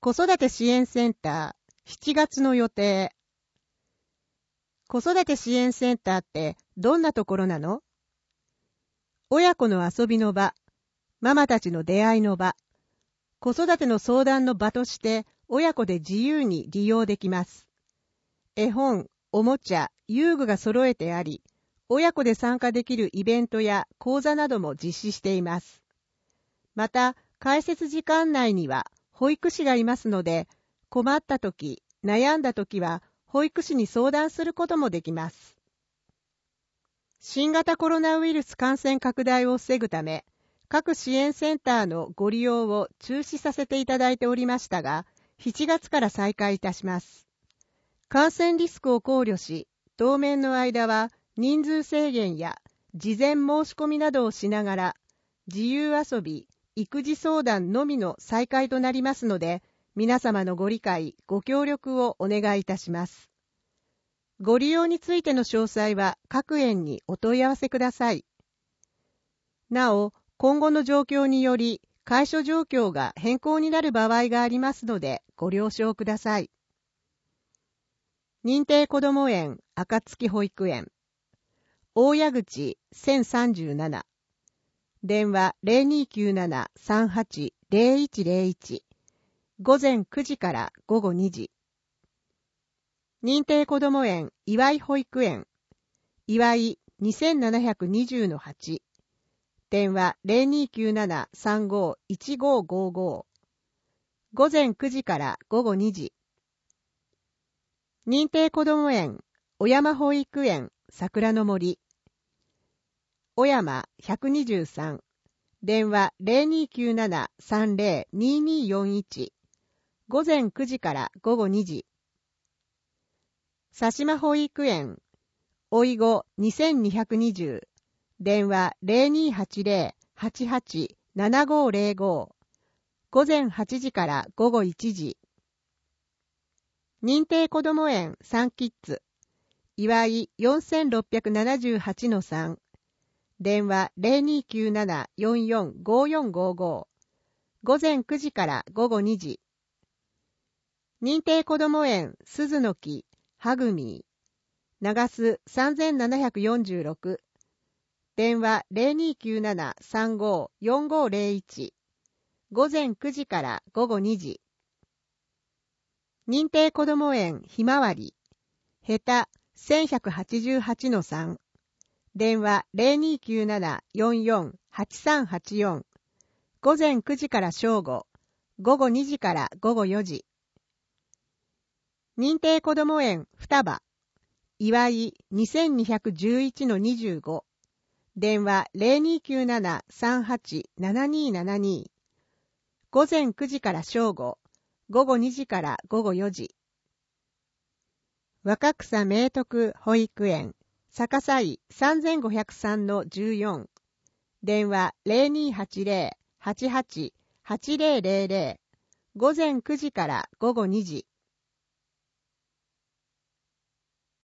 子育て支援センター7月の予定。子育て支援センターってどんなところなの？親子の遊びの場、ママたちの出会いの場、子育ての相談の場として親子で自由に利用できます。絵本、おもちゃ、遊具が揃えてあり、親子で参加できるイベントや講座なども実施しています。また、開設時間内には保育士がいますので、困ったとき、悩んだときは保育士に相談することもできます。新型コロナウイルス感染拡大を防ぐため、各支援センターのご利用を中止させていただいておりましたが、7月から再開いたします。感染リスクを考慮し、当面の間は人数制限や事前申し込みなどをしながら、自由遊び、育児相談のみの再開となりますので、皆様のご理解、ご協力をお願いいたします。ご利用についての詳細は各園にお問い合わせください。なお、今後の状況により、開所状況が変更になる場合がありますので、ご了承ください。認定こども園暁保育園、大谷口1037、電話 0297-38-0101、午前9時から午後2時。認定こども園岩井保育園、岩井2720-8、電話 0297-35-1555、午前9時から午後2時。認定こども園小山保育園桜の森、小山123、電話 0297-30-2241、午前9時から午後2時。佐島保育園おいご2220、電話 0280-88-7505、午前8時から午後1時。認定こども園サンキッズ岩井4678-3、電話 0297-445455、午前9時から午後2時。認定こども園鈴の木はぐみ長洲3746、電話 0297-35-4501、午前9時から午後2時。認定こども園ひまわりへた1188-3、電話 0297-44-8384、午前9時から正午、午後2時から午後4時。認定こども園双葉岩井2211-25、電話 0297-38-7272、午前9時から正午、午後2時から午後4時。若草明徳保育園逆さい3503-14、電話 0280-88-8000、午前9時から午後2時。